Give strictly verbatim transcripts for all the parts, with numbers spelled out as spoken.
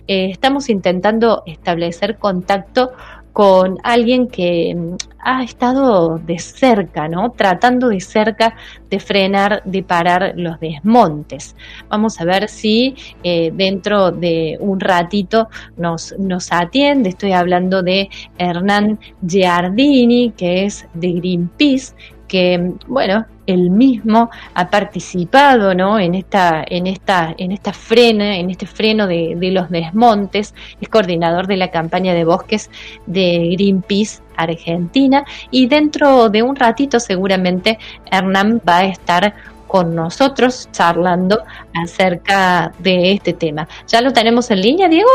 eh, estamos intentando establecer contacto con alguien que ha estado de cerca, ¿no? Tratando de cerca de frenar, de parar los desmontes. Vamos a ver si eh, dentro de un ratito nos, nos atiende. Estoy hablando de Hernán Giardini, que es de Greenpeace, que, bueno, él mismo ha participado, ¿no? en esta en esta en esta frena, en este freno de, de los desmontes. Es coordinador de la campaña de bosques de Greenpeace Argentina, y dentro de un ratito seguramente Hernán va a estar con nosotros charlando acerca de este tema. ¿Ya lo tenemos en línea, Diego?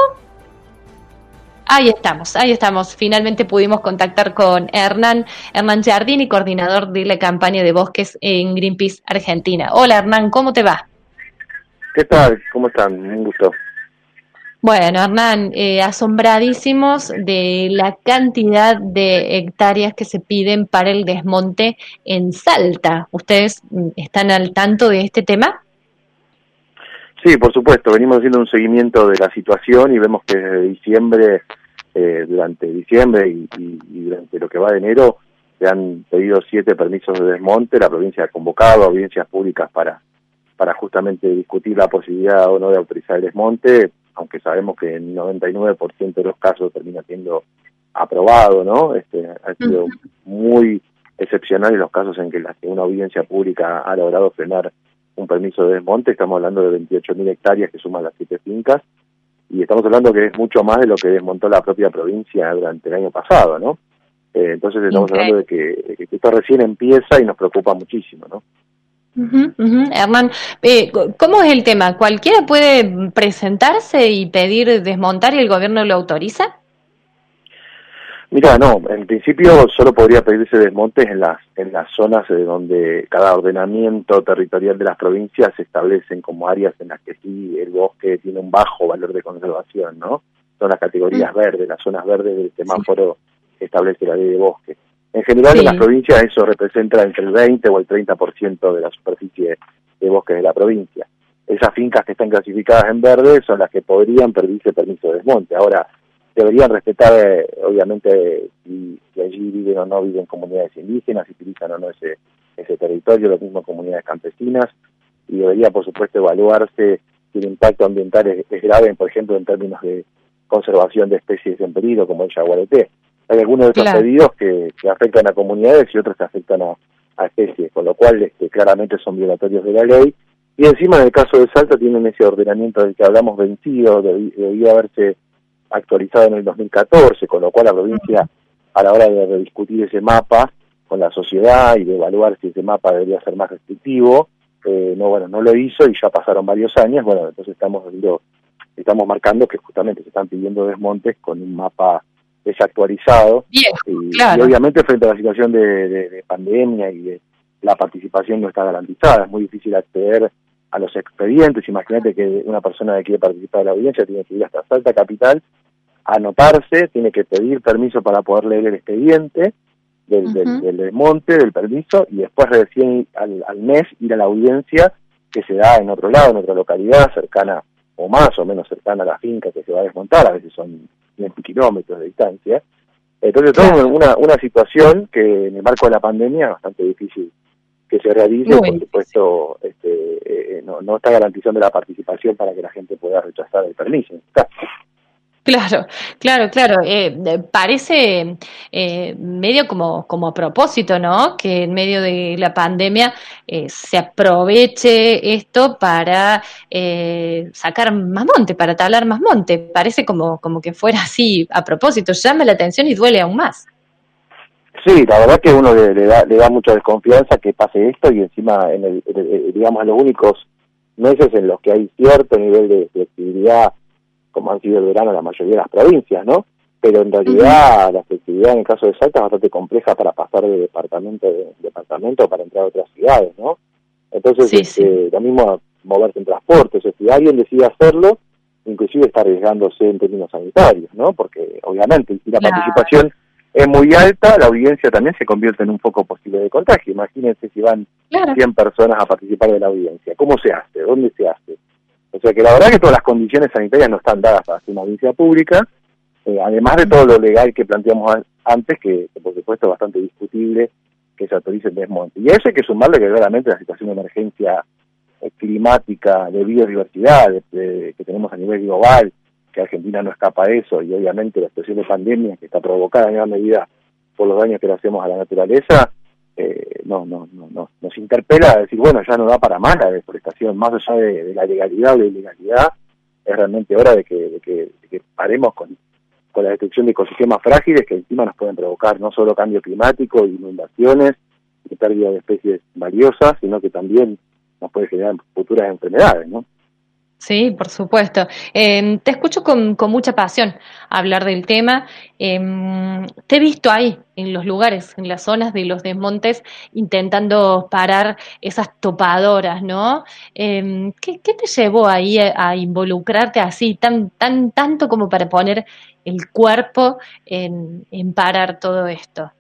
Ahí estamos, ahí estamos. Finalmente pudimos contactar con Hernán, Hernán Giardini, coordinador de la campaña de bosques en Greenpeace Argentina. Hola Hernán, ¿cómo te va? ¿Qué tal? ¿Cómo están? Un gusto. Bueno, Hernán, eh, asombradísimos de la cantidad de hectáreas que se piden para el desmonte en Salta. ¿Ustedes están al tanto de este tema? Sí, por supuesto. Venimos haciendo un seguimiento de la situación y vemos que desde diciembre, eh, durante diciembre y, y, y durante lo que va de enero, se han pedido siete permisos de desmonte. La provincia ha convocado audiencias públicas para, para justamente discutir la posibilidad o no de autorizar el desmonte, aunque sabemos que en noventa y nueve por ciento de los casos termina siendo aprobado, ¿no? Este, ha sido uh-huh. muy excepcionales los casos en que, la, que una audiencia pública ha logrado frenar un permiso de desmonte. Estamos hablando de veintiocho mil hectáreas que suman las siete fincas, y estamos hablando que es mucho más de lo que desmontó la propia provincia durante el año pasado, ¿no? Eh, entonces estamos okay. hablando de que, de que esto recién empieza y nos preocupa muchísimo, ¿no? Uh-huh, uh-huh. Hernán, eh, ¿cómo es el tema? ¿Cualquiera puede presentarse y pedir desmontar y el gobierno lo autoriza? Mira, no, en principio solo podría pedirse desmontes en las en las zonas de donde cada ordenamiento territorial de las provincias se establecen como áreas en las que sí el bosque tiene un bajo valor de conservación, ¿no? Son las categorías mm. verdes, las zonas verdes del semáforo sí. que establece la ley de bosque. En general, sí. en las provincias eso representa entre el veinte o el treinta por ciento de la superficie de bosque de la provincia. Esas fincas que están clasificadas en verde son las que podrían pedirse permiso de desmonte. Ahora, deberían respetar, eh, obviamente, si, si allí viven o no viven comunidades indígenas, si utilizan o no ese, ese territorio, lo mismo comunidades campesinas, y debería, por supuesto, evaluarse si el impacto ambiental es, es grave, por ejemplo, en términos de conservación de especies en peligro, como el yaguareté. Hay algunos de esos claro. pedidos que, que afectan a comunidades y otros que afectan a, a especies, con lo cual este, claramente son violatorios de la ley. Y encima, en el caso de Salta, tienen ese ordenamiento del que hablamos vencido, deb- debía haberse actualizado en el dos mil catorce, con lo cual la provincia, a la hora de discutir ese mapa con la sociedad y de evaluar si ese mapa debería ser más restrictivo, eh, no bueno no lo hizo y ya pasaron varios años. Bueno, entonces estamos viendo, estamos marcando que justamente se están pidiendo desmontes con un mapa desactualizado. Bien, y, claro. y obviamente frente a la situación de, de, de pandemia y de la participación no está garantizada, es muy difícil acceder a los expedientes. Imagínate que una persona que quiere participar de la audiencia tiene que ir hasta Salta Capital, anotarse, tiene que pedir permiso para poder leer el expediente del, uh-huh. del, del desmonte, del permiso, y después recién al, al mes ir a la audiencia que se da en otro lado, en otra localidad, cercana o más o menos cercana a la finca que se va a desmontar, a veces son cien kilómetros de distancia. Entonces, claro. todo una, una situación que en el marco de la pandemia es bastante difícil que se realice. Muy por supuesto, este, eh, no, no está garantizando la participación para que la gente pueda rechazar el permiso. Está. Claro, claro, claro. Eh, parece eh, medio como, como a propósito, ¿no? Que en medio de la pandemia eh, se aproveche esto para eh, sacar más monte, para talar más monte. Parece como, como que fuera así a propósito. Llama la atención y duele aún más. Sí, la verdad que uno le, le da le da mucha desconfianza que pase esto, y encima, en el, el, digamos, los únicos meses en los que hay cierto nivel de flexibilidad, como han sido el verano en la mayoría de las provincias, ¿no? Pero en realidad uh-huh. la flexibilidad en el caso de Salta es bastante compleja para pasar de departamento a departamento para entrar a otras ciudades, ¿no? Entonces, sí, este, sí. lo mismo moverse en transporte, o sea, si alguien decide hacerlo, inclusive está arriesgándose en términos sanitarios, ¿no? Porque obviamente si la claro. participación es muy alta, la audiencia también se convierte en un foco posible de contagio. Imagínense si van claro. cien personas a participar de la audiencia. ¿Cómo se hace? ¿Dónde se hace? O sea que la verdad que todas las condiciones sanitarias no están dadas para hacer una audiencia pública, eh, además de todo lo legal que planteamos antes, que, que por supuesto es bastante discutible que se autorice el desmonte. Y a eso hay que sumarle que claramente la situación de emergencia eh, climática, de biodiversidad de, de, que tenemos a nivel global, que Argentina no escapa a eso, y obviamente la situación de pandemia que está provocada en gran medida por los daños que le hacemos a la naturaleza, eh, no, no, no, no, nos interpela a decir, bueno, ya no da para más la deforestación, más allá de, de la legalidad o la ilegalidad, es realmente hora de que, de que, de que paremos con, con la destrucción de ecosistemas frágiles que encima nos pueden provocar no solo cambio climático, inundaciones y pérdida de especies valiosas, sino que también nos puede generar futuras enfermedades, ¿no? Sí, por supuesto. Eh, te escucho con, con mucha pasión hablar del tema. Eh, te he visto ahí, en los lugares, en las zonas de los desmontes, intentando parar esas topadoras, ¿no? Eh, ¿qué, qué te llevó ahí a, a involucrarte así, tan, tan, tanto como para poner el cuerpo en, en parar todo esto?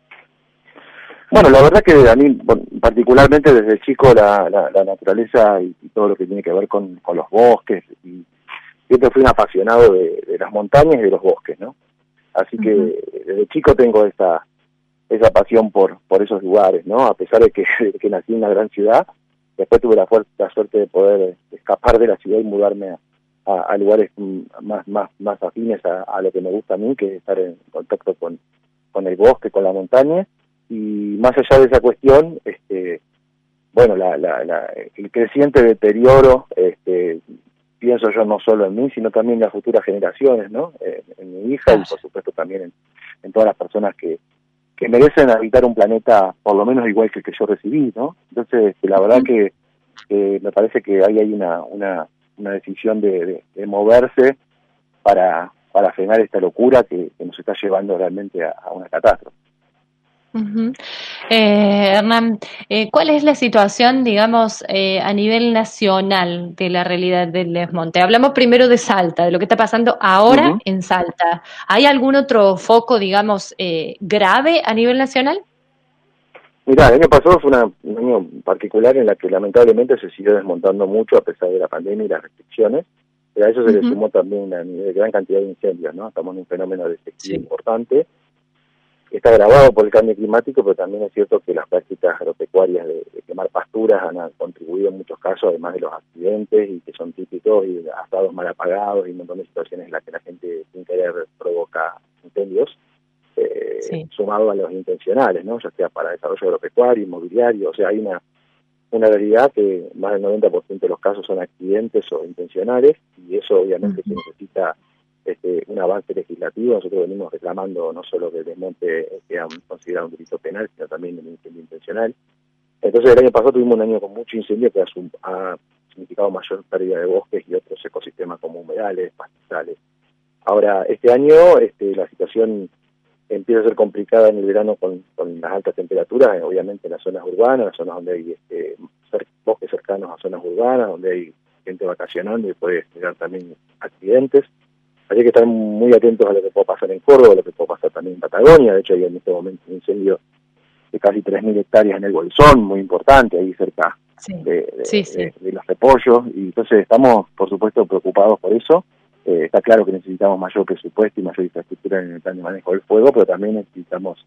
Bueno, la verdad que a mí, bueno, particularmente desde chico, la, la, la naturaleza y, y todo lo que tiene que ver con, con los bosques, y siempre fui un apasionado de, de las montañas y de los bosques, ¿no? Así que uh-huh. desde chico tengo esa esa pasión por por esos lugares, ¿no? A pesar de que, de que nací en una gran ciudad, después tuve la, fuerte, la suerte de poder escapar de la ciudad y mudarme a, a, a lugares más más más afines a, a lo que me gusta a mí, que es estar en contacto con, con el bosque, con la montaña. Y más allá de esa cuestión, este, bueno, la, la, la, el creciente deterioro, este, pienso yo no solo en mí, sino también en las futuras generaciones, ¿no? Eh, en mi hija y por supuesto también en, en todas las personas que, que merecen habitar un planeta por lo menos igual que el que yo recibí, ¿no? Entonces, este, la verdad que, que me parece que ahí hay una, una, una decisión de, de, de moverse para, para frenar esta locura que, que nos está llevando realmente a, a una catástrofe. Uh-huh. Eh, Hernán, eh, ¿cuál es la situación, digamos, eh, a nivel nacional de la realidad del desmonte? Hablamos primero de Salta, de lo que está pasando ahora uh-huh. en Salta. ¿Hay algún otro foco, digamos, eh, grave a nivel nacional? Mirá, el año pasado fue una, un año particular en la que lamentablemente se siguió desmontando mucho a pesar de la pandemia y las restricciones, pero a eso se uh-huh. le sumó también una gran cantidad de incendios, ¿no? Estamos en un fenómeno de sequía sí. importante. Está agravado por el cambio climático, pero también es cierto que las prácticas agropecuarias de, de quemar pasturas han contribuido en muchos casos, además de los accidentes, y que son típicos, y asados mal apagados, y un montón de situaciones en las que la gente sin querer provoca incendios, eh, sí. sumado a los intencionales, ¿no? Ya sea para desarrollo agropecuario, inmobiliario, o sea, hay una, una realidad que más del noventa por ciento de los casos son accidentes o intencionales, y eso obviamente uh-huh. se necesita Este, un avance legislativo. Nosotros venimos reclamando no solo que el desmonte sea considerado un delito penal, sino también un incendio intencional. Entonces el año pasado tuvimos un año con mucho incendio que ha, ha significado mayor pérdida de bosques y otros ecosistemas como humedales, pastizales. Ahora, este año este, la situación empieza a ser complicada en el verano con, con las altas temperaturas, obviamente en las zonas urbanas, las zonas donde hay este, cer- bosques cercanos a zonas urbanas, donde hay gente vacacionando y puede generar también accidentes. Hay que estar muy atentos a lo que puede pasar en Córdoba, a lo que puede pasar también en Patagonia. De hecho, hay en este momento un incendio de casi tres mil hectáreas en el Bolsón, muy importante, ahí cerca sí. De, de, sí, sí. De, de los repollos. Y entonces estamos, por supuesto, preocupados por eso. Eh, está claro que necesitamos mayor presupuesto y mayor infraestructura en el plan de manejo del fuego, pero también necesitamos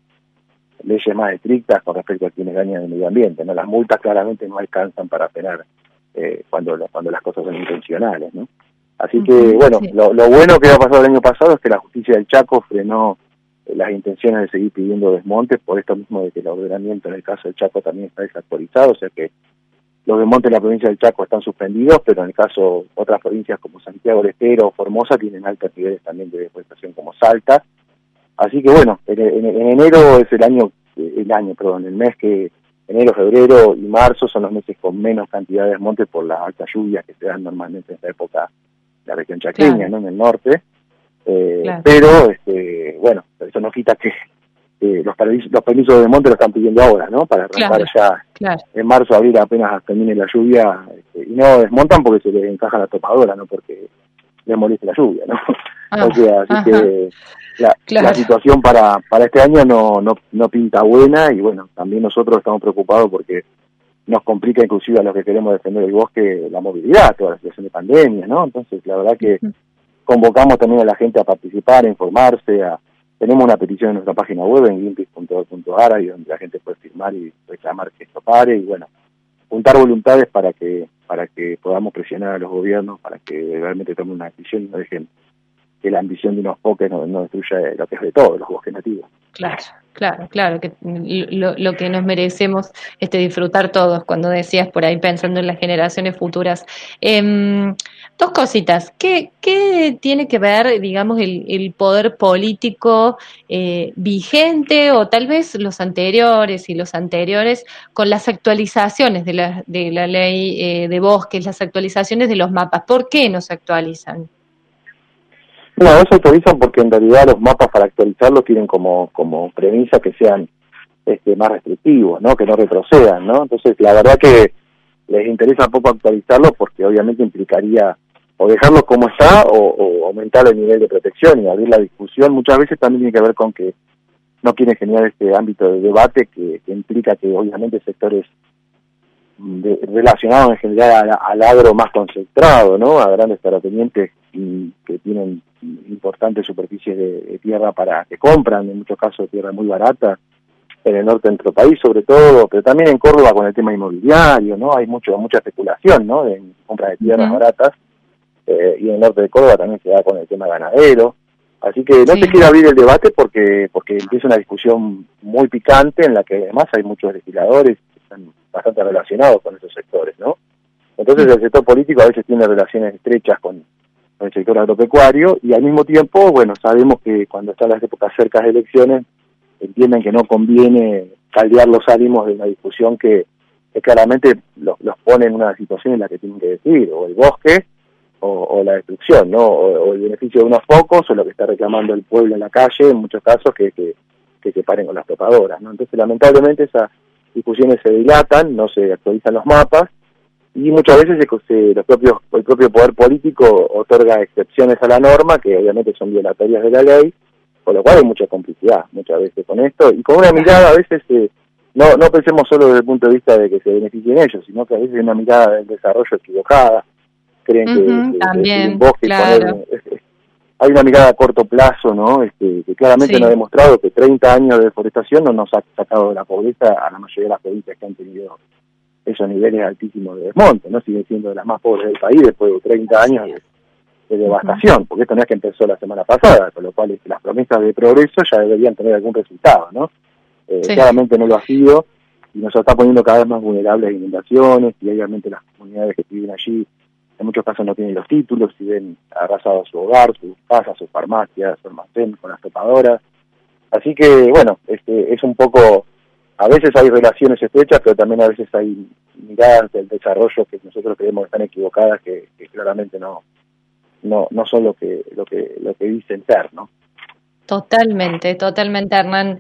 leyes más estrictas con respecto a quienes dañan el medio ambiente, ¿no? Las multas claramente no alcanzan para frenar eh, cuando, cuando las cosas son intencionales, ¿no? Así que, bueno, sí. lo, lo bueno que ha pasado el año pasado es que la justicia del Chaco frenó eh, las intenciones de seguir pidiendo desmontes, por esto mismo de que el ordenamiento en el caso del Chaco también está desactualizado, o sea que los desmontes en la provincia del Chaco están suspendidos, pero en el caso otras provincias como Santiago del Estero o Formosa tienen altos niveles también de deforestación como Salta. Así que, bueno, en, en, en enero es el año, el año, perdón, el mes que enero, febrero y marzo son los meses con menos cantidad de desmontes por las altas lluvias que se dan normalmente en esta época la región chaqueña, claro. ¿no? En el norte, eh, claro. pero, este, bueno, eso no quita que eh, los, permisos, los permisos de desmonte lo están pidiendo ahora, ¿no? Para arrancar claro. ya claro. en marzo, abril, apenas termine la lluvia, este, y no desmontan porque se les encaja la topadora, no porque les moleste la lluvia, ¿no? Ah, o sea, así ajá. que la, claro. la situación para para este año no, no no pinta buena, y bueno, también nosotros estamos preocupados porque nos complica inclusive a los que queremos defender el bosque la movilidad, toda la situación de pandemia, ¿no? Entonces, la verdad que convocamos también a la gente a participar, a informarse, a, tenemos una petición en nuestra página web en greenpeace punto org punto a r, donde la gente puede firmar y reclamar que esto pare, y bueno, juntar voluntades para que para que podamos presionar a los gobiernos para que realmente tomen una decisión y no dejen que la ambición de unos pocos no, no destruya lo que es de todos los bosques nativos. Claro, claro, claro, que lo, lo que nos merecemos este disfrutar todos, cuando decías por ahí pensando en las generaciones futuras. Eh, dos cositas, ¿qué, qué tiene que ver, digamos, el, el poder político eh, vigente o tal vez los anteriores y los anteriores con las actualizaciones de la, de la ley eh, de bosques, las actualizaciones de los mapas? ¿Por qué no se actualizan? No, no se actualizan porque en realidad los mapas para actualizarlos tienen como como premisa que sean este más restrictivos, ¿no? Que no retrocedan, ¿no? Entonces, la verdad que les interesa poco actualizarlos porque obviamente implicaría o dejarlos como está o, o aumentar el nivel de protección y abrir la discusión. Muchas veces también tiene que ver con que no quieren generar este ámbito de debate que, que implica que obviamente sectores de, relacionados en general al, al agro más concentrado, ¿no? A grandes terratenientes que tienen importantes superficies de, de tierra para que compran, en muchos casos tierra muy barata, en el norte de nuestro país sobre todo, pero también en Córdoba con el tema inmobiliario, ¿no? Hay mucho mucha especulación, ¿no? En compra de tierras uh-huh. baratas, eh, y en el norte de Córdoba también se da con el tema ganadero, así que no sí. se quiere abrir el debate porque porque empieza una discusión muy picante en la que además hay muchos legisladores que están bastante relacionados con esos sectores, ¿no? Entonces uh-huh. el sector político a veces tiene relaciones estrechas con con el sector agropecuario, y al mismo tiempo, bueno, sabemos que cuando están las épocas cercas de elecciones, entienden que no conviene caldear los ánimos de una discusión que, que claramente los, los pone en una situación en la que tienen que decidir, o el bosque, o, o la destrucción, ¿no? O, o el beneficio de unos pocos, o lo que está reclamando el pueblo en la calle, en muchos casos, que, que, que se paren con las topadoras, ¿no? Entonces, lamentablemente, esas discusiones se dilatan, no se actualizan los mapas, y muchas veces se, se, los propios, el propio poder político otorga excepciones a la norma que obviamente son violatorias de la ley, por lo cual hay mucha complicidad muchas veces con esto, y con una mirada a veces, eh, no no pensemos solo desde el punto de vista de que se beneficien ellos, sino que a veces hay una mirada del desarrollo equivocada, creen uh-huh, que, que, también, que un bosque claro. poner, es, es, hay una mirada a corto plazo, ¿no? Este, que claramente sí. nos ha demostrado que treinta años de deforestación no nos ha sacado de la pobreza a la mayoría de las provincias que han tenido esos niveles altísimos de desmonte, ¿no? Sigue siendo de las más pobres del país después de treinta años de, de devastación, porque esto no es que empezó la semana pasada, con lo cual es que las promesas de progreso ya deberían tener algún resultado, ¿no? Eh, sí. Claramente no lo ha sido, y nos está poniendo cada vez más vulnerables a inundaciones, y obviamente las comunidades que viven allí, en muchos casos no tienen los títulos, y ven arrasado su hogar, sus casas, sus farmacias, su almacén con las topadoras. Así que, bueno, este es un poco... A veces hay relaciones estrechas, pero también a veces hay miradas del desarrollo que nosotros creemos que están equivocadas, que, que claramente no no no son lo que lo que lo que dicen ser, ¿no? Totalmente, totalmente, Hernán.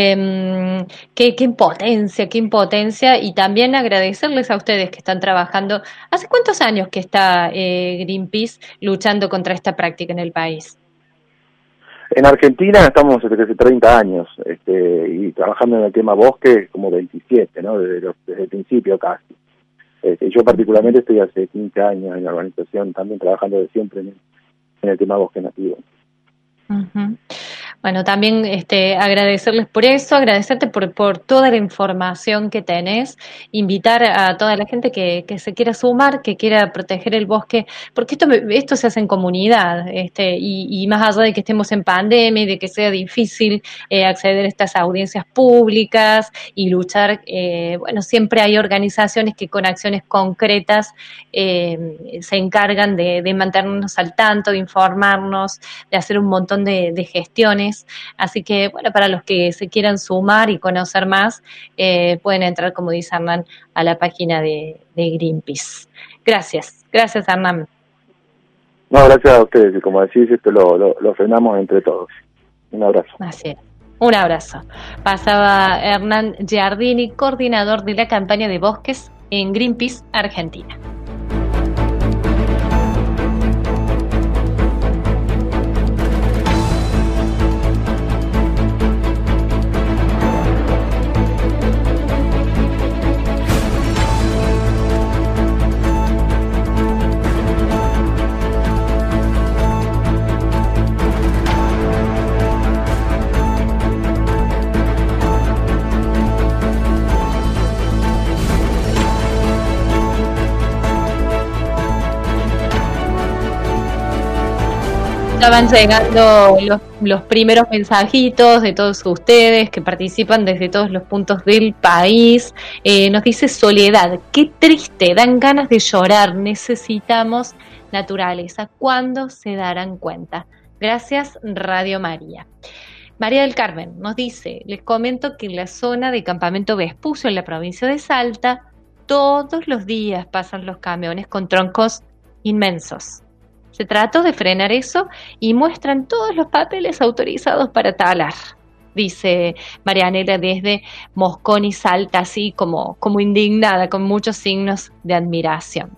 Eh, qué, qué impotencia, qué impotencia, y también agradecerles a ustedes que están trabajando. ¿Hace cuántos años que está eh, Greenpeace luchando contra esta práctica en el país? En Argentina estamos desde hace treinta años, este, y trabajando en el tema bosque como veintisiete, ¿no? Desde, los, desde el principio casi. Este, yo particularmente estoy hace quince años en la organización, también trabajando de siempre en el, en el tema bosque nativo. Uh-huh. Bueno, también este, agradecerles por eso, agradecerte por, por toda la información que tenés, invitar a toda la gente que, que se quiera sumar, que quiera proteger el bosque, porque esto esto se hace en comunidad, este, y, y más allá de que estemos en pandemia y de que sea difícil eh, acceder a estas audiencias públicas y luchar, eh, bueno, siempre hay organizaciones que con acciones concretas eh, se encargan de, de mantenernos al tanto, de informarnos, de hacer un montón de, de gestiones. Así que, bueno, para los que se quieran sumar y conocer más, eh, pueden entrar, como dice Hernán, a la página de, de Greenpeace. Gracias, gracias, Hernán. No, gracias a ustedes, y como decís, esto lo, lo, lo frenamos entre todos. Un abrazo. Así es. Un abrazo. Pasaba Hernán Giardini, coordinador de la campaña de bosques en Greenpeace Argentina. estaban llegando los, los primeros mensajitos de todos ustedes que participan desde todos los puntos del país. Eh, nos dice Soledad, qué triste, dan ganas de llorar, necesitamos naturaleza. ¿Cuándo se darán cuenta? Gracias, Radio María. María del Carmen nos dice, les comento que en la zona de Campamento Vespucio, en la provincia de Salta, todos los días pasan los camiones con troncos inmensos. Se trató de frenar eso y muestran todos los papeles autorizados para talar, dice Marianela desde Mosconi, Salta, así como, como indignada, con muchos signos de admiración.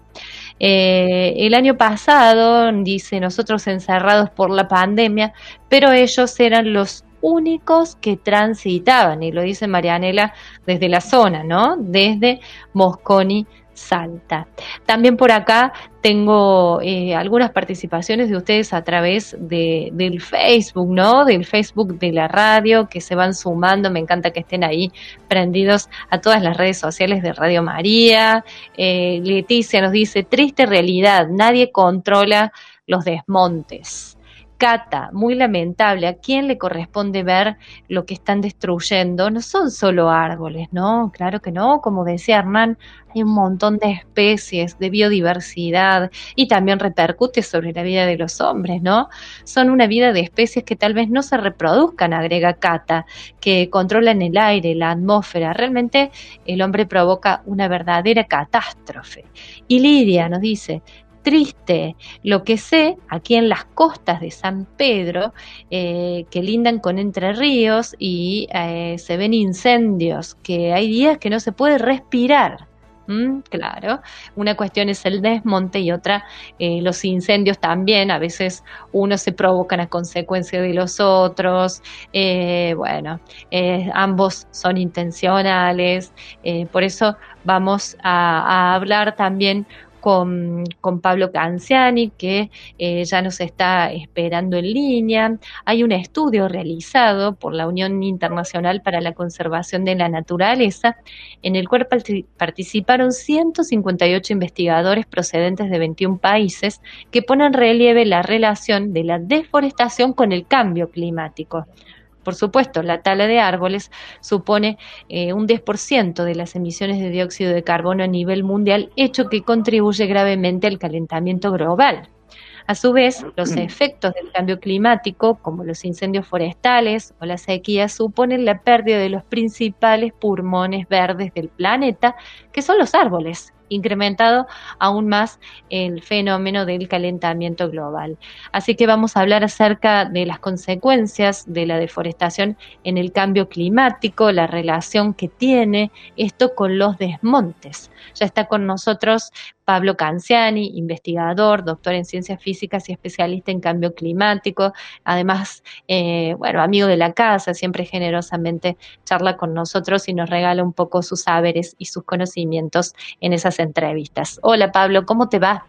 Eh, el año pasado, dice, nosotros encerrados por la pandemia, pero ellos eran los únicos que transitaban, y lo dice Marianela desde la zona, ¿no? Desde Mosconi, Salta. También por acá tengo eh, algunas participaciones de ustedes a través de, del Facebook, ¿no? Del Facebook de la radio, que se van sumando. Me encanta que estén ahí prendidos a todas las redes sociales de Radio María. Eh, Leticia nos dice, triste realidad, nadie controla los desmontes. Cata, muy lamentable, ¿a quién le corresponde ver lo que están destruyendo? No son solo árboles, ¿no? Claro que no, como decía Hernán, hay un montón de especies, de biodiversidad, y también repercute sobre la vida de los hombres, ¿no? Son una vida de especies que tal vez no se reproduzcan, agrega Cata, que controlan el aire, la atmósfera. Realmente el hombre provoca una verdadera catástrofe. Y Lidia nos dice, triste, lo que sé, aquí en las costas de San Pedro, eh, que lindan con Entre Ríos y eh, se ven incendios, que hay días que no se puede respirar. ¿Mm? Claro, una cuestión es el desmonte y otra eh, los incendios también, a veces unos se provocan a consecuencia de los otros, eh, bueno, eh, ambos son intencionales, eh, por eso vamos a, a hablar también Con, con Pablo Canciani, que eh, ya nos está esperando en línea. Hay un estudio realizado por la Unión Internacional para la Conservación de la Naturaleza, en el cual participaron ciento cincuenta y ocho investigadores procedentes de veintiún países que ponen en relieve la relación de la deforestación con el cambio climático. Por supuesto, la tala de árboles supone eh, un diez por ciento de las emisiones de dióxido de carbono a nivel mundial, hecho que contribuye gravemente al calentamiento global. A su vez, los efectos del cambio climático, como los incendios forestales o la sequía, suponen la pérdida de los principales pulmones verdes del planeta, que son los árboles, incrementado aún más el fenómeno del calentamiento global. Así que vamos a hablar acerca de las consecuencias de la deforestación en el cambio climático, la relación que tiene esto con los desmontes. Ya está con nosotros Pablo Canciani, investigador, doctor en ciencias físicas y especialista en cambio climático, además, eh, bueno, amigo de la casa, siempre generosamente charla con nosotros y nos regala un poco sus saberes y sus conocimientos en esas entrevistas. Hola Pablo, ¿cómo te va?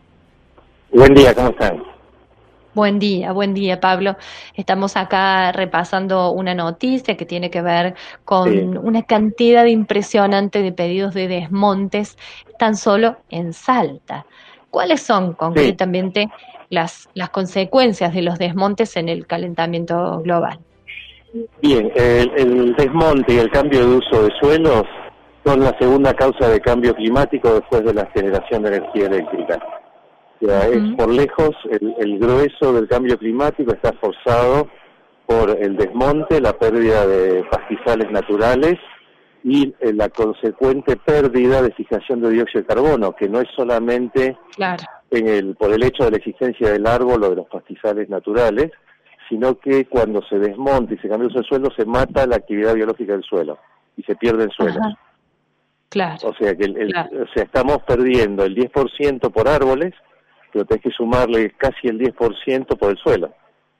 Buen día, ¿cómo están? Buen día, buen día Pablo. Estamos acá repasando una noticia que tiene que ver con sí. una cantidad impresionante de pedidos de desmontes tan solo en Salta. ¿Cuáles son concretamente sí. las, las consecuencias de los desmontes en el calentamiento global? Bien, el, el desmonte y el cambio de uso de suelos son la segunda causa de cambio climático después de la generación de energía eléctrica. O sea, uh-huh. es por lejos el, el grueso del cambio climático está forzado por el desmonte, la pérdida de pastizales naturales y eh, la consecuente pérdida de fijación de dióxido de carbono, que no es solamente claro. en el, por el hecho de la existencia del árbol o de los pastizales naturales, sino que cuando se desmonta y se cambia el uso del suelo, se mata la actividad biológica del suelo y se pierden suelos. Ajá. Claro. O sea que el, el, claro. o sea, estamos perdiendo el diez por ciento por árboles, pero tenés que sumarle casi el diez por ciento por el suelo.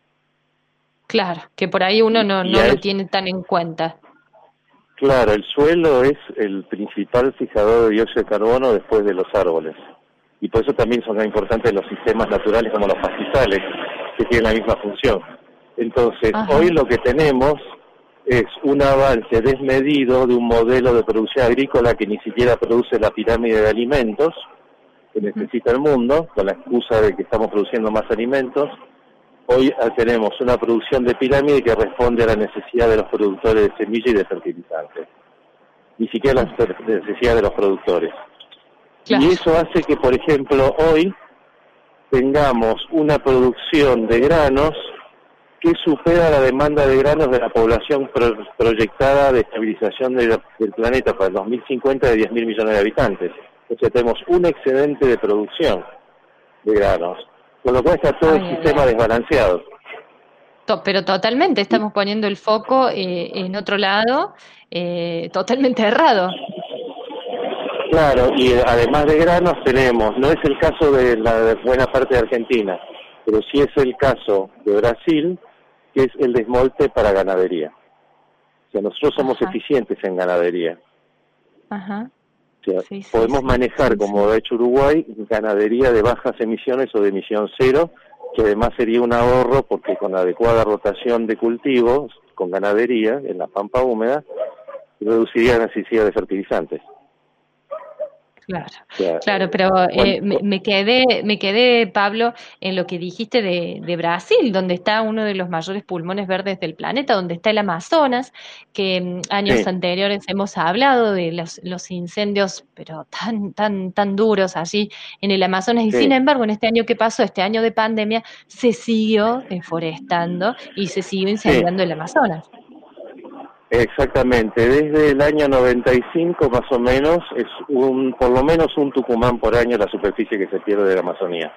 Claro, que por ahí uno no, no es, lo tiene tan en cuenta. Claro, el suelo es el principal fijador de dióxido de carbono después de los árboles. Y por eso también son tan importantes los sistemas naturales como los pastizales, que tienen la misma función. Entonces, Ajá. hoy lo que tenemos es un avance desmedido de un modelo de producción agrícola que ni siquiera produce la pirámide de alimentos que necesita el mundo, con la excusa de que estamos produciendo más alimentos, hoy tenemos una producción de pirámide que responde a la necesidad de los productores de semilla y de fertilizantes, ni siquiera la necesidad de los productores. Claro. Y eso hace que, por ejemplo, hoy tengamos una producción de granos que supera la demanda de granos de la población pro proyectada de estabilización de, del planeta para el dos mil cincuenta de diez mil millones de habitantes. O sea, tenemos un excedente de producción de granos, con lo cual está todo ay, el sistema ay. desbalanceado. Pero totalmente, estamos poniendo el foco eh, en otro lado, eh, totalmente errado. Claro, y además de granos tenemos, no es el caso de la buena parte de Argentina, pero sí es el caso de Brasil, que es el desmolte para ganadería. O sea, nosotros somos Ajá. eficientes en ganadería. Ajá. O sea, sí, sí, podemos sí, manejar, sí, como sí. ha hecho Uruguay, ganadería de bajas emisiones o de emisión cero, que además sería un ahorro porque con adecuada rotación de cultivos, con ganadería, en la pampa húmeda, reduciría la necesidad de fertilizantes. Claro, claro, pero eh, me, me quedé, me quedé, Pablo, en lo que dijiste de, de Brasil, donde está uno de los mayores pulmones verdes del planeta, donde está el Amazonas, que mm, años sí. anteriores hemos hablado de los, los incendios, pero tan, tan, tan duros allí en el Amazonas, y sí. sin embargo, en este año que pasó, este año de pandemia, se siguió deforestando y se siguió incendiando sí. el Amazonas. Exactamente, desde el año noventa y cinco más o menos es un por lo menos un Tucumán por año la superficie que se pierde de la Amazonía.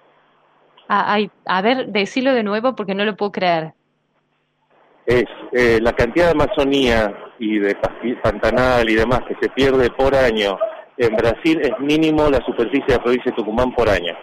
Ah, ay, a ver, decilo de nuevo porque no lo puedo creer. Es eh, la cantidad de Amazonía y de Pantanal y demás que se pierde por año en Brasil es mínimo la superficie de la provincia de Tucumán por año.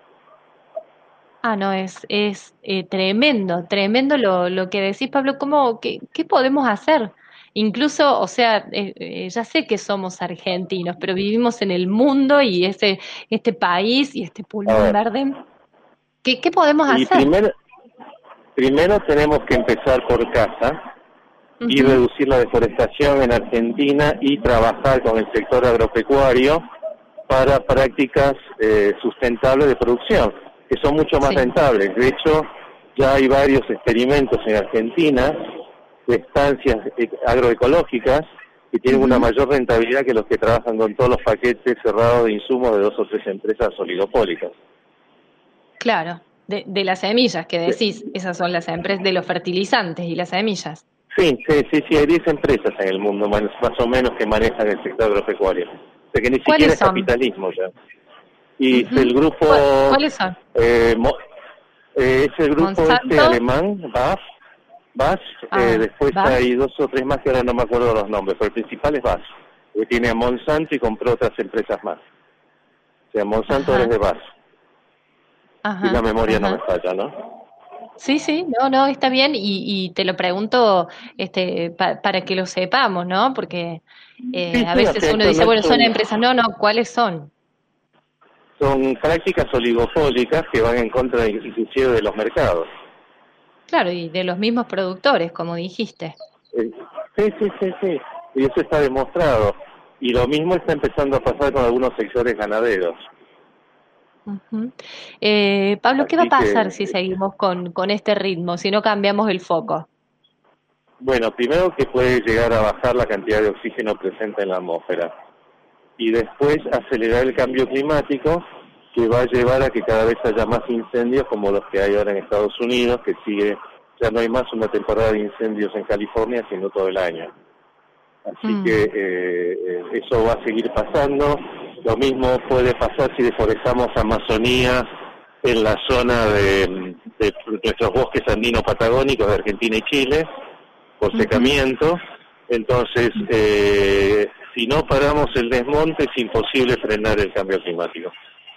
Ah, no, es es eh, tremendo, tremendo lo, lo que decís, Pablo. ¿Cómo, qué, qué podemos hacer? Incluso, o sea, eh, eh, ya sé que somos argentinos, pero vivimos en el mundo y este, este país y este pulmón verde. ¿Qué, qué podemos y hacer? Primero, primero tenemos que empezar por casa uh-huh. y reducir la deforestación en Argentina y trabajar con el sector agropecuario para prácticas eh, sustentables de producción, que son mucho más sí. rentables. De hecho, ya hay varios experimentos en Argentina de estancias agroecológicas que tienen uh-huh. una mayor rentabilidad que los que trabajan con todos los paquetes cerrados de insumos de dos o tres empresas oligopólicas. Claro, de, de las semillas que decís, sí. esas son las empresas de los fertilizantes y las semillas. Sí, sí, sí, sí, hay diez empresas en el mundo más, más o menos que manejan el sector agropecuario. O sea que ni siquiera es capitalismo ya. Y uh-huh. el grupo... ¿Cuáles son? Eh, mo, eh, es el grupo este alemán, B A S, B A S ah, eh, después B A S. Hay dos o tres más que ahora no me acuerdo los nombres, pero el principal es B A S, que tiene a Monsanto y compró otras empresas más. O sea, Monsanto ahora es de B A S. Ajá, y la memoria ajá. no me falla, ¿no? Sí, sí, no, no, está bien, y, y te lo pregunto este pa, para que lo sepamos, ¿no? Porque eh, sí, a sí, veces uno dice, no bueno, son, son empresas, no, no, ¿cuáles son? Son prácticas oligopólicas que van en contra inclusive de los mercados. Claro, y de los mismos productores, como dijiste. Eh, sí, sí, sí, sí, y eso está demostrado. Y lo mismo está empezando a pasar con algunos sectores ganaderos. Uh-huh. eh, Pablo, ¿qué va a pasar que, si seguimos con, con este ritmo, si no cambiamos el foco? Bueno, primero que puede llegar a bajar la cantidad de oxígeno presente en la atmósfera y después acelerar el cambio climático que va a llevar a que cada vez haya más incendios como los que hay ahora en Estados Unidos, que sigue, ya no hay más una temporada de incendios en California, sino todo el año. Así mm. que eh, eso va a seguir pasando. Lo mismo puede pasar si deforestamos Amazonía en la zona de, de nuestros bosques andino-patagónicos de Argentina y Chile, por secamiento. Uh-huh. Entonces, eh, si no paramos el desmonte, es imposible frenar el cambio climático.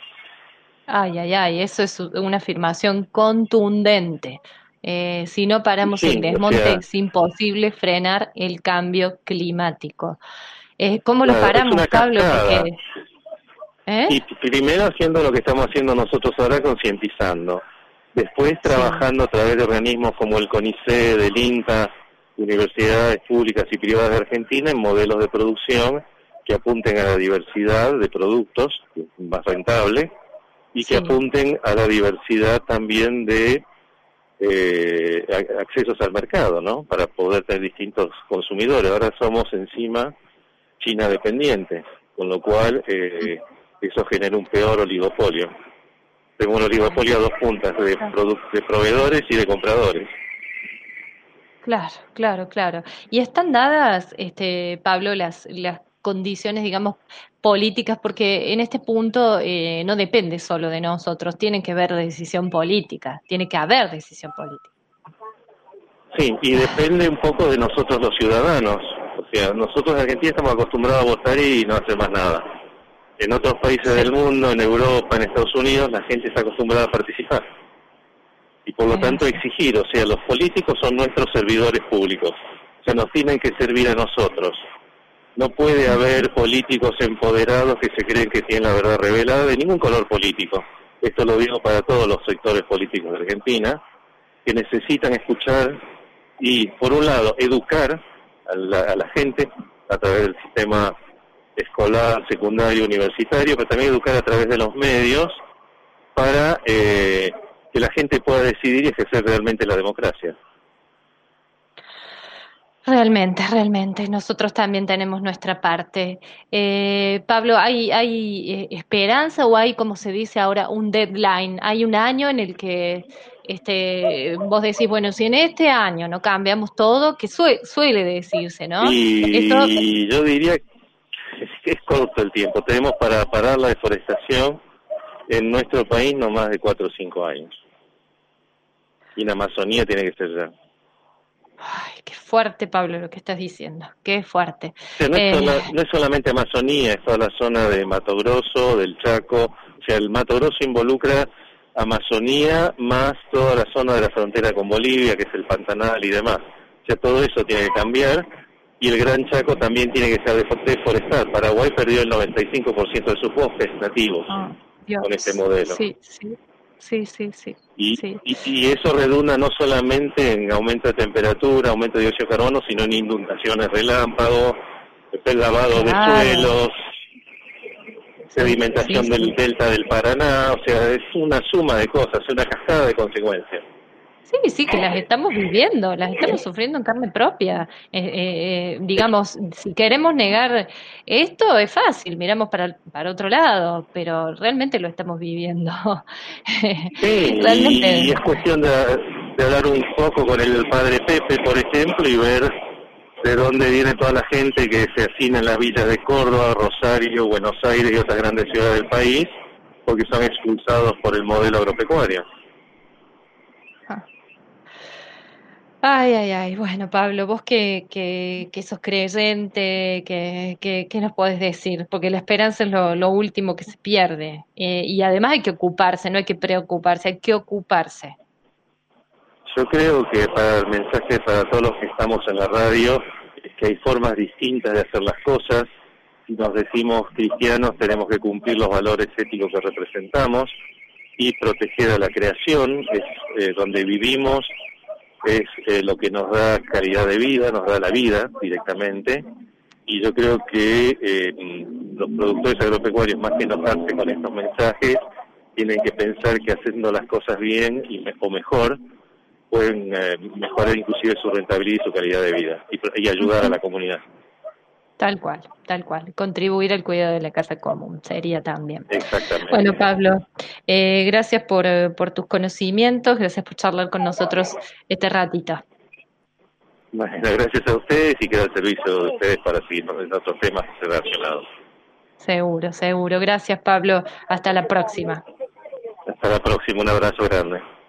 Ay, ay, ay, eso es una afirmación contundente. Eh, si no paramos sí, el desmonte, o sea, es imposible frenar el cambio climático. Eh, ¿Cómo claro, lo paramos, Pablo? Porque, ¿eh? Y primero haciendo lo que estamos haciendo nosotros ahora, concientizando. Después trabajando sí. a través de organismos como el CONICET, del INTA, universidades públicas y privadas de Argentina, en modelos de producción que apunten a la diversidad de productos, que es más rentable, y sí. que apunten a la diversidad también de eh, accesos al mercado, ¿no? Para poder tener distintos consumidores. Ahora somos encima China dependientes, con lo cual eh, eso genera un peor oligopolio. Tengo un oligopolio a dos puntas, de, de proveedores y de compradores. Claro, claro, claro. Y están dadas, este, Pablo, las, las condiciones, digamos, políticas, porque en este punto eh, no depende solo de nosotros, tiene que ver decisión política, tiene que haber decisión política. Sí, y depende un poco de nosotros los ciudadanos. O sea, nosotros en Argentina estamos acostumbrados a votar y no hacer más nada. En otros países sí. del mundo, en Europa, en Estados Unidos, la gente está acostumbrada a participar. Y por lo tanto exigir, o sea, los políticos son nuestros servidores públicos, o sea, nos tienen que servir a nosotros. No puede haber políticos empoderados que se creen que tienen la verdad revelada de ningún color político. Esto lo digo para todos los sectores políticos de Argentina, que necesitan escuchar y, por un lado, educar a la, a la gente a través del sistema escolar, secundario, universitario, pero también educar a través de los medios para... Eh, que la gente pueda decidir y ejercer realmente la democracia. Realmente, realmente. Nosotros también tenemos nuestra parte. Eh, Pablo, ¿hay, hay eh, esperanza o hay, como se dice ahora, un deadline? ¿Hay un año en el que este, vos decís, bueno, si en este año no cambiamos todo, que sue- suele decirse, ¿no? Y Esto... yo diría que es corto el tiempo. Tenemos para parar la deforestación en nuestro país no más de cuatro o cinco años. Y en Amazonía tiene que ser ya. Ay, qué fuerte, Pablo, lo que estás diciendo. Qué fuerte. O sea, no, es eh... sola, no es solamente Amazonía, es toda la zona de Mato Grosso, del Chaco. O sea, el Mato Grosso involucra Amazonía más toda la zona de la frontera con Bolivia, que es el Pantanal y demás. O sea, todo eso tiene que cambiar. Y el Gran Chaco también tiene que ser deforestal. Paraguay perdió el noventa y cinco por ciento de sus bosques nativos oh, con este modelo. Sí, sí. Sí, sí, sí. Y, sí. y, y eso redunda no solamente en aumento de temperatura, aumento de dióxido de carbono, sino en inundaciones relámpago, el lavado claro. de suelos, sedimentación sí, sí. del delta del Paraná, o sea, es una suma de cosas, una cascada de consecuencias. Sí, sí, que las estamos viviendo, las estamos sufriendo en carne propia. Eh, eh, digamos, si queremos negar esto es fácil, miramos para, para otro lado, pero realmente lo estamos viviendo. Sí, realmente... y es cuestión de, de hablar un poco con el padre Pepe, por ejemplo, y ver de dónde viene toda la gente que se hacina en las villas de Córdoba, Rosario, Buenos Aires y otras grandes ciudades del país, porque son expulsados por el modelo agropecuario. Ay, ay, ay. Bueno, Pablo, vos que, que, que sos creyente, que, que, ¿qué nos podés decir? Porque la esperanza es lo, lo último que se pierde. Eh, y además hay que ocuparse, no hay que preocuparse, hay que ocuparse. Yo creo que para el mensaje para todos los que estamos en la radio es que hay formas distintas de hacer las cosas. Si nos decimos cristianos, tenemos que cumplir los valores éticos que representamos y proteger a la creación, es eh, donde vivimos, es eh, lo que nos da calidad de vida, nos da la vida directamente, y yo creo que eh, los productores agropecuarios, más que enojarse con estos mensajes, tienen que pensar que haciendo las cosas bien y me, o mejor, pueden eh, mejorar inclusive su rentabilidad y su calidad de vida, y, y ayudar a la comunidad. Tal cual, tal cual. Contribuir al cuidado de la casa común sería también. Exactamente. Bueno, Pablo, eh, gracias por, por tus conocimientos, gracias por charlar con nosotros este ratito. Bueno, gracias a ustedes y quedo al servicio de ustedes para seguir en otros temas relacionados. Seguro, seguro. Gracias, Pablo. Hasta la próxima. Hasta la próxima. Un abrazo grande.